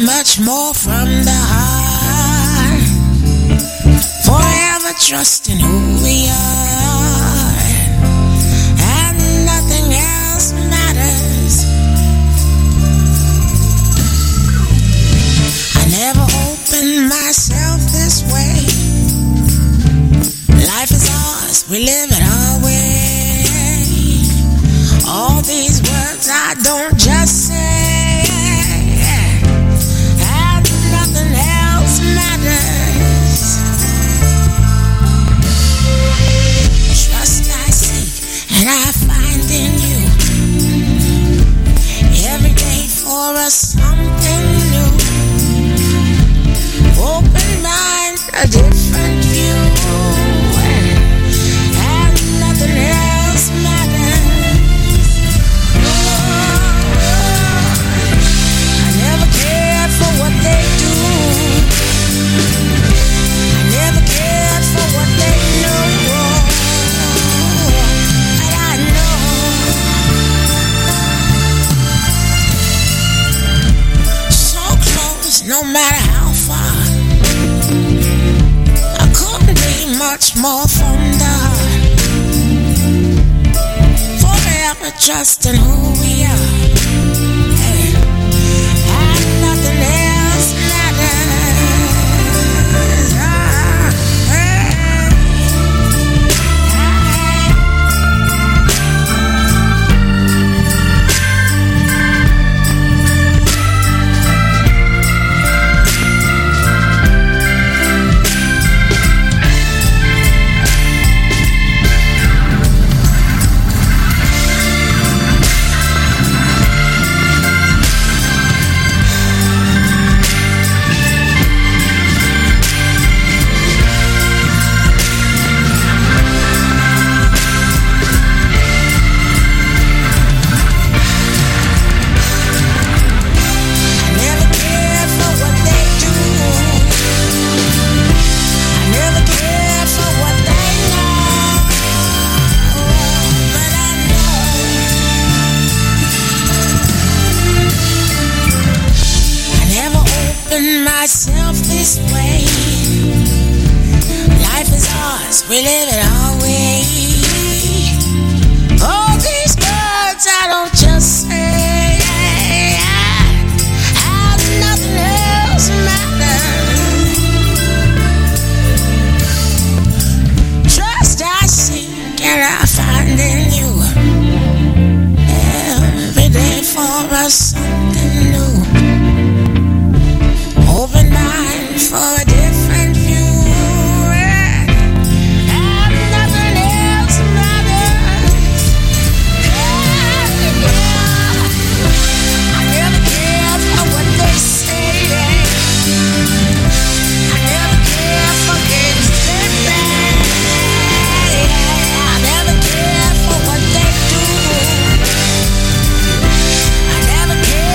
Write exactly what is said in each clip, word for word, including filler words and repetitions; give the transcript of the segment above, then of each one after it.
much more from the heart. Forever trusting who we are, and nothing else matters. I never opened myself this way. Life is ours, we live it our way. All these words I don't just say, and nothing else matters. Trust I seek and I find in you. Every day for us something new. Open mind, a different view, and nothing else matters. I never cared for what they do. I never cared for what they know. But I know so close, no matter how far. I couldn't be much more from the heart. Forever trusting who we are, and nothing else matters. Ah, hey. Myself this way. Life is ours, we live it our way. All these words I don't just say, and nothing else matters. Trust I seek and I find in you. Every day for us something new. Open mind for a different view, and nothing else matters. Yeah, yeah. I never cared for what they say. I never cared for games they play. I never cared for what they do. I never cared.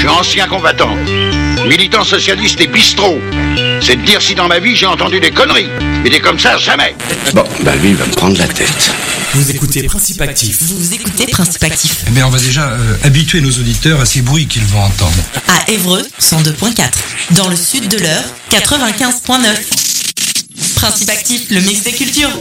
ancien combattant, militant socialiste et bistrot. C'est de dire si dans ma vie j'ai entendu des conneries. Mais des comme ça, jamais. Bon, bah lui, il va me prendre la tête. Vous écoutez Principe Actif. Vous écoutez Principe Actif. Eh bien, on va déjà euh, habituer nos auditeurs à ces bruits qu'ils vont entendre. À Évreux, cent deux virgule quatre. Dans le sud de l'Eure, quatre-vingt-quinze virgule neuf. Principe Actif, le mix des cultures.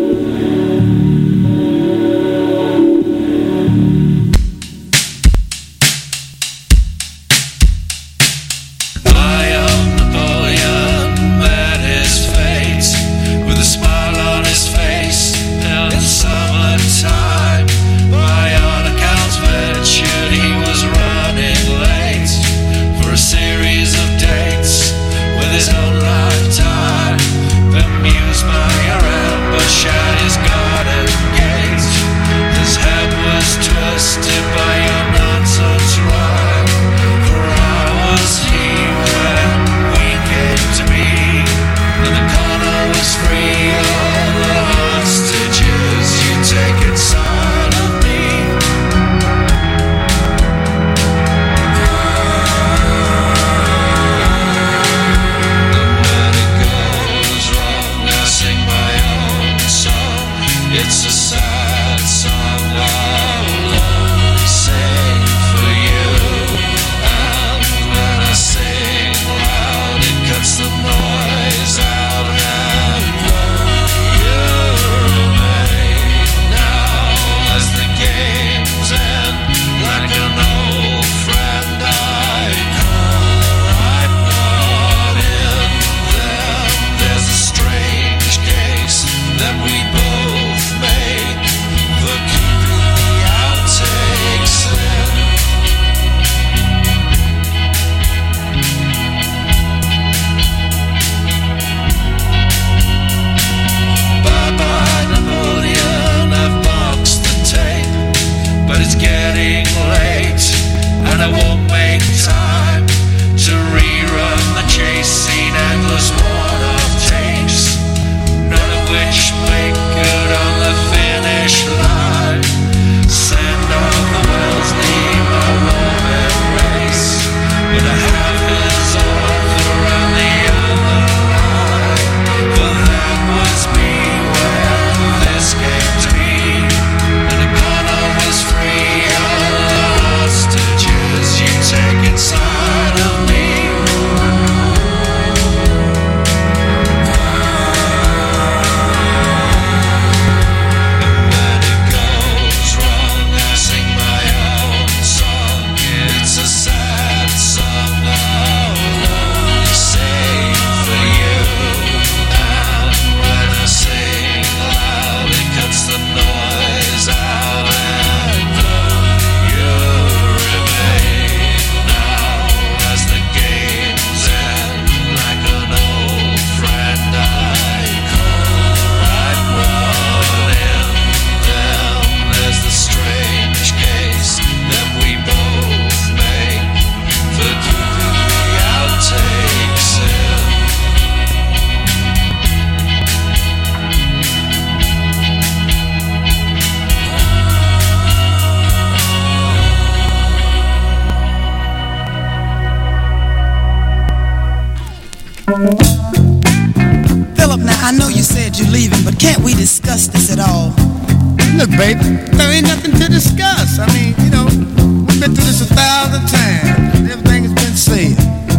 Philip, now I know you said you're leaving, but can't we discuss this at all? Look, baby, there ain't nothing to discuss. I mean, you know, we've been through this a thousand times. Everything has been said.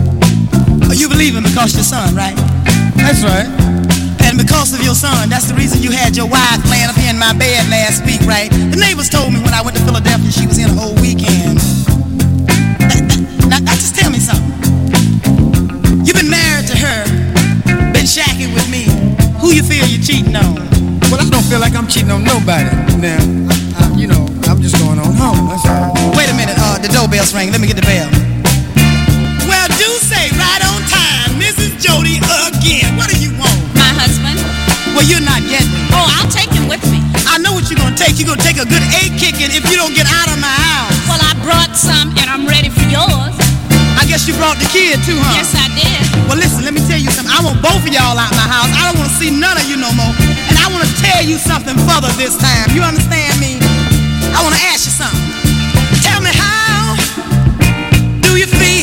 Oh, you believe him because your son, right? That's right. And because of your son, that's the reason you had your wife laying up here in my bed last week, right? The neighbors told me when I went to Philadelphia she was in a whole weekend. Now, now just tell me something. You've been married to her, been shacking with me. Who you feel you're cheating on? Well, I don't feel like I'm cheating on nobody. Now, I, I, you know, I'm just going on home. That's all. Wait a minute, uh, the doorbell's ringing. Let me get the bell. Well, do say right on time, Missus Jody again. What do you want? My husband. Well, you're not getting me. Oh, I'll take him with me. I know what you're gonna take. You're gonna take a good eight kicking if you don't get out of my house. Well, I brought some and I'm ready for yours. I guess you brought the kid too, huh? Yes, I did. Well, listen, let me tell you something. I want both of y'all out my house. I don't want to see none of you no more. And I want to tell you something further this time. You understand me? I want to ask you something. Tell me, how do you feel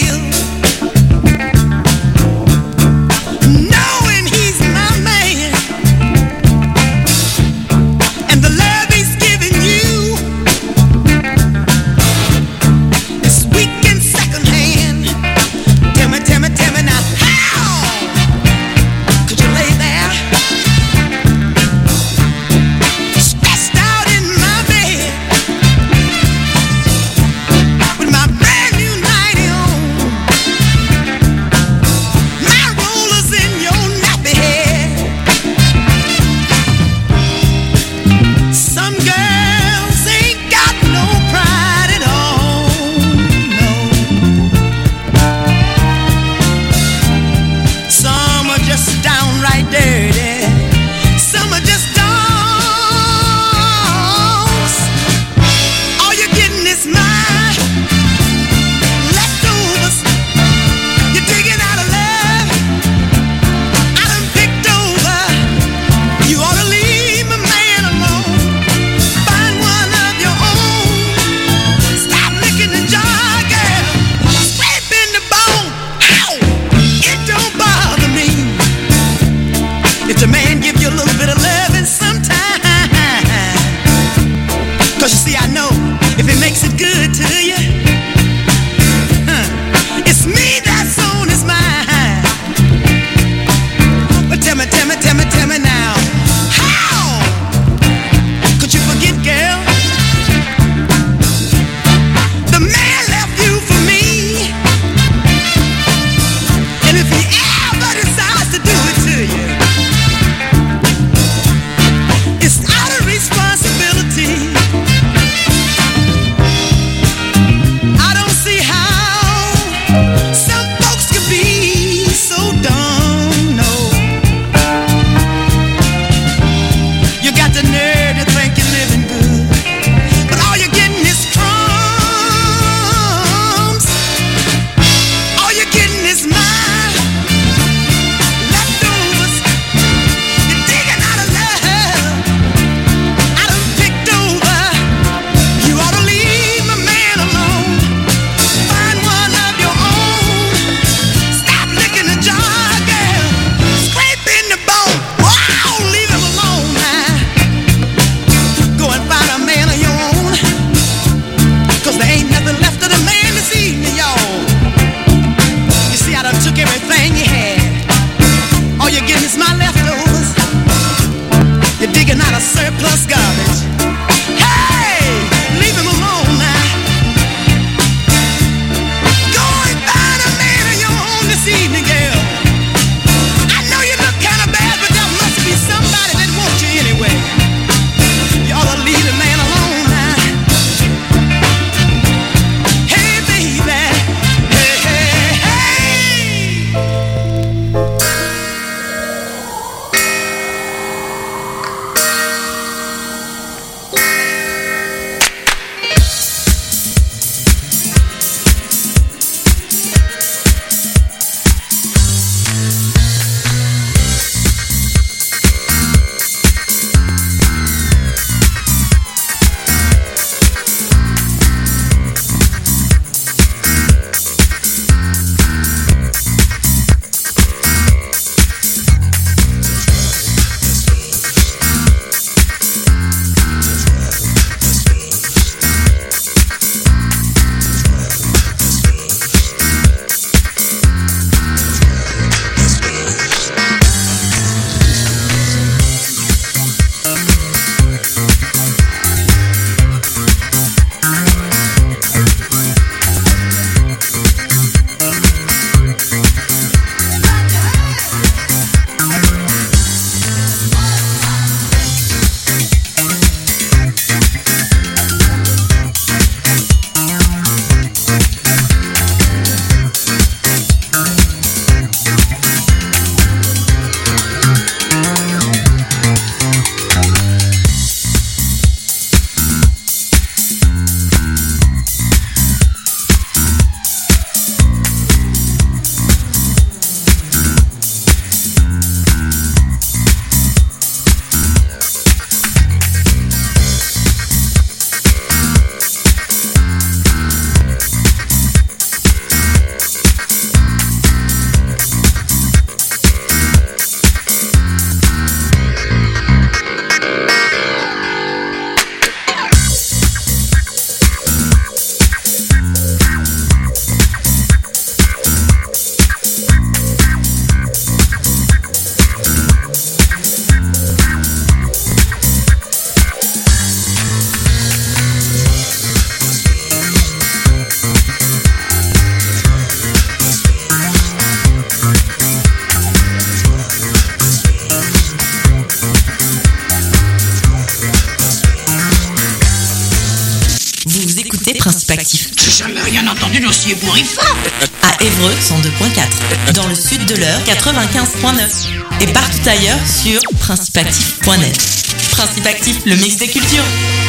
jamais rien entendu d'aussi ébouriffant. À Évreux, cent deux point quatre. Dans le sud de l'Eure, quatre-vingt-quinze point neuf. Et partout ailleurs sur principe actif point net. Principe Actif, le mix des cultures.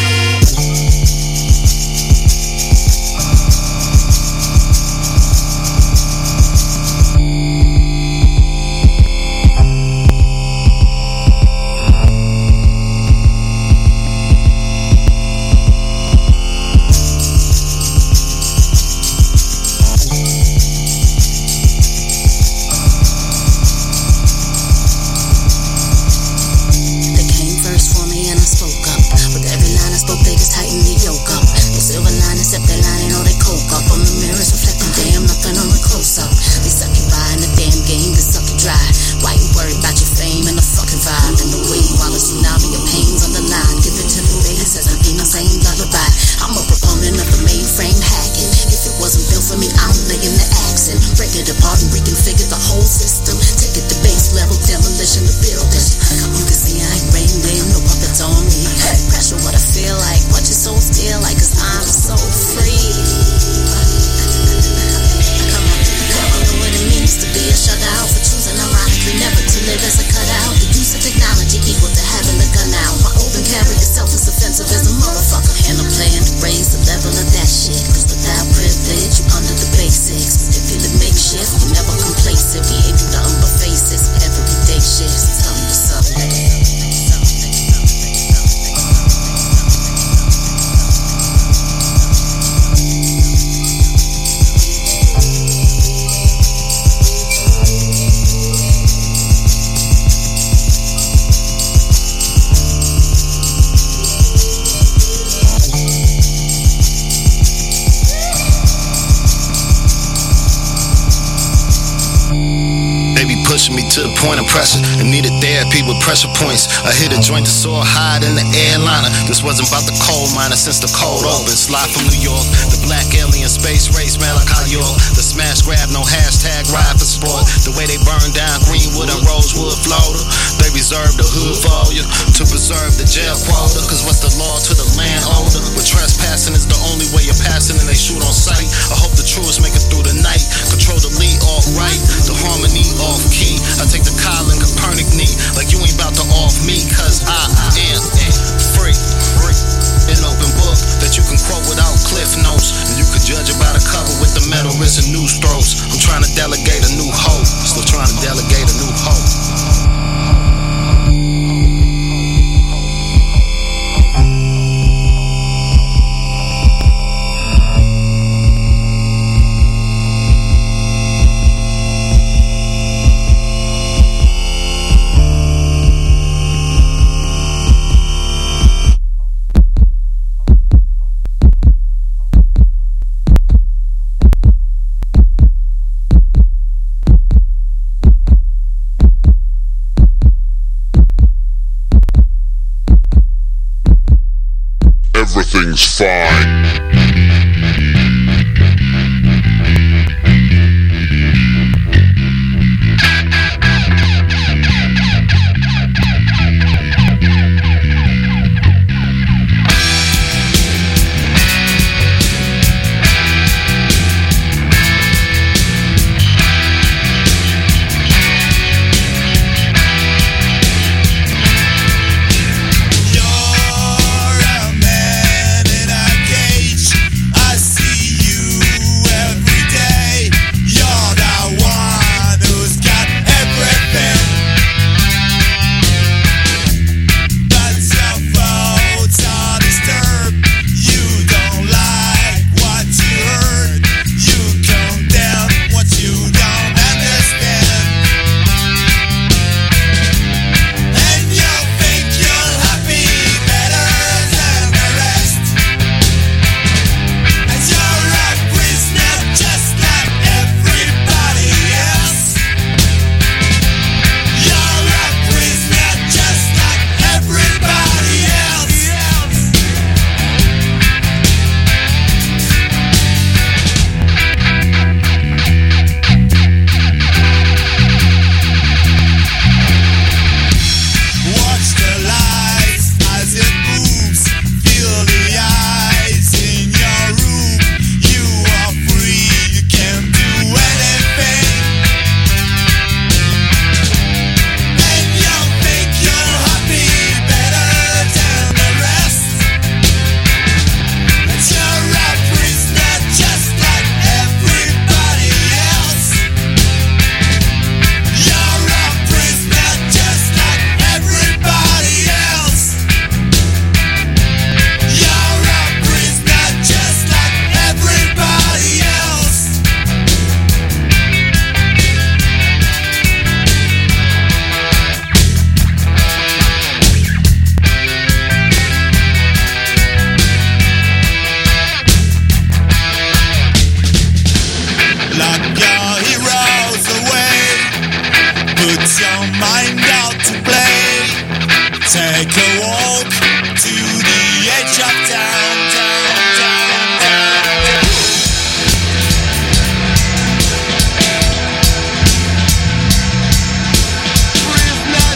Point of pressure and needed therapy with pressure points. I hit a joint that soar high in the airliner. This wasn't about the coal miner since the cold open. Slide from New York, the black alien space race, man, like how York. The smash grab, no hashtag ride for sport. The way they burn down Greenwood and Rosewood, Florida. They reserve the hood for you to preserve the jail quota. Cause what's the law to the landowner? But trespassing is the only way you're passing and they shoot on sight. I hope the truest make it through the night. Control the lead off right, the harmony off key. I take the Colin Copernic knee, like you ain't about to off me, cause I am free. An open book that you can quote without cliff notes, and you could judge about a cover with the metal wrist and new strokes. I'm trying to delegate a new hope, still trying to delegate a new hope. Everything's fine. You're a man in a cage. Take a walk to the edge of town, town, town, town. Breathe not.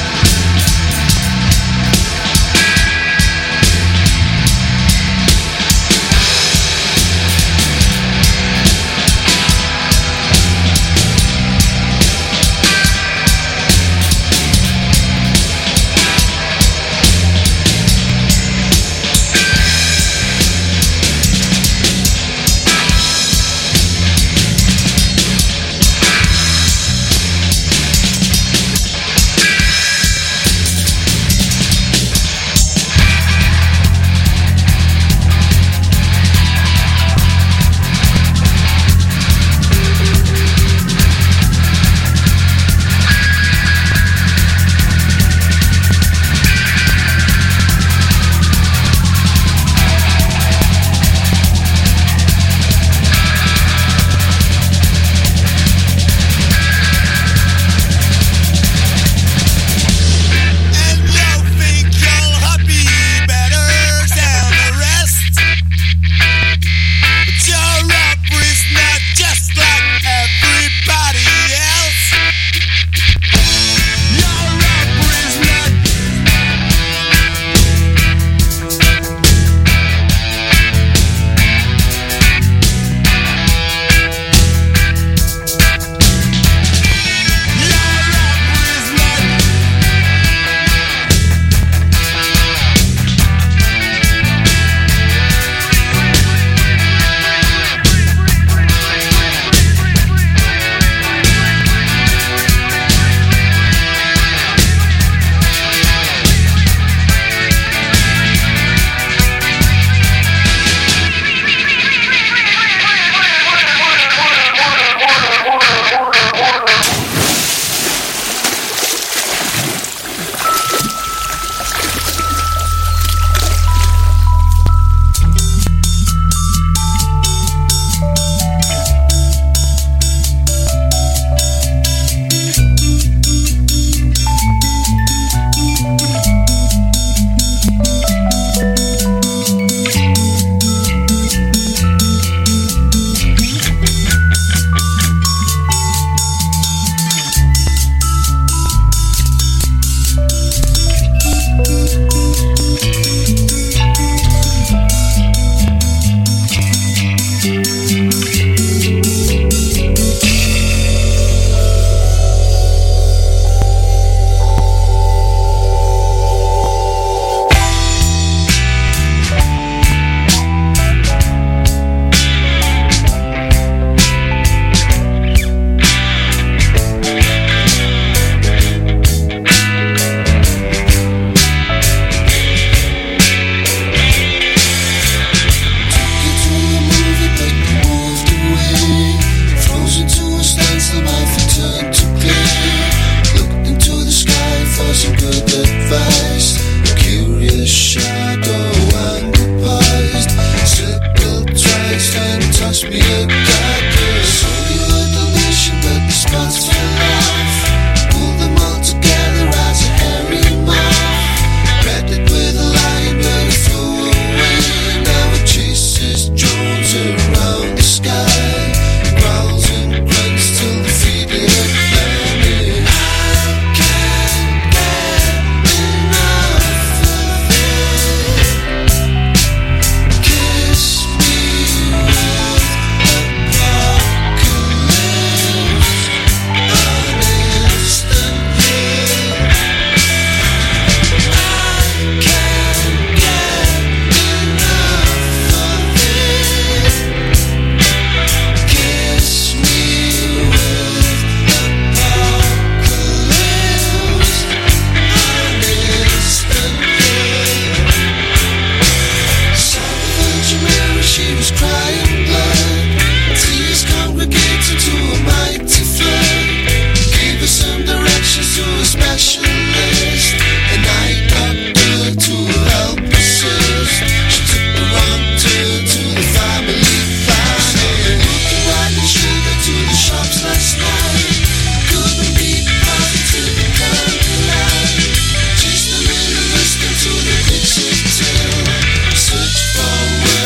Touch me a guy, girl. So you had the mission, but the spots.